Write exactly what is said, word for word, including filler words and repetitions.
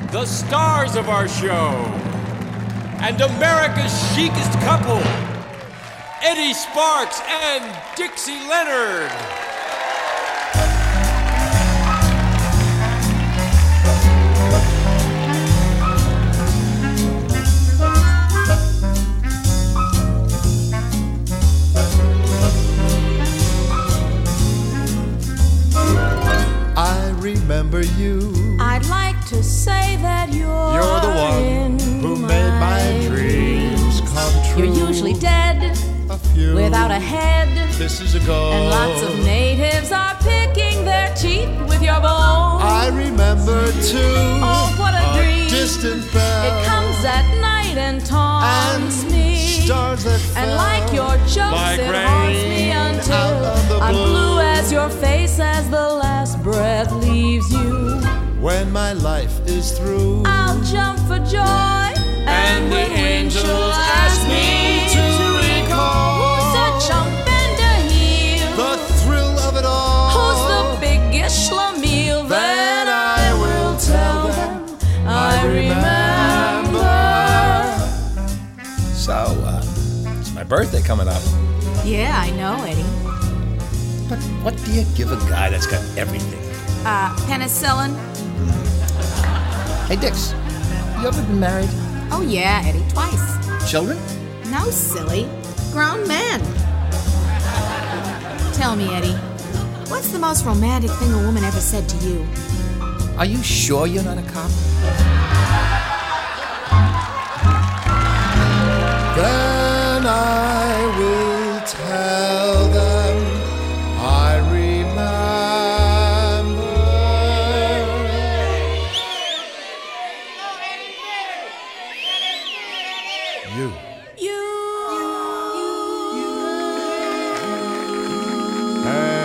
the stars of our show, and America's chicest couple, Eddie Sparks and Dixie Leonard. I remember you. I'd like to say that you're You're the one who made my dreams come true. You're usually dead, a few without a head, kisses ago, and lots of natives are picking their teeth with your bones. I remember too. Oh, what a, a dream! Distant bell. It comes at night and taunts and me. Stars that fell and like your jokes, like it haunts me until I'm blue as your face as the last breath leaves you. When my life is through, I'll jump for joy, and, and the angels ask me to recall who's a chump and a heel, the thrill of it all. Who's the biggest schlemiel? Then I will tell them I remember. So, uh, it's my birthday coming up. Yeah, I know, Eddie. But what do you give a guy that's got everything? Uh, penicillin? Hey, Dix, you ever been married? Oh, yeah, Eddie, twice. Children? No, silly. Grown men. Tell me, Eddie, what's the most romantic thing a woman ever said to you? Are you sure you're not a cop? Then I will tell them I remember. You. You. And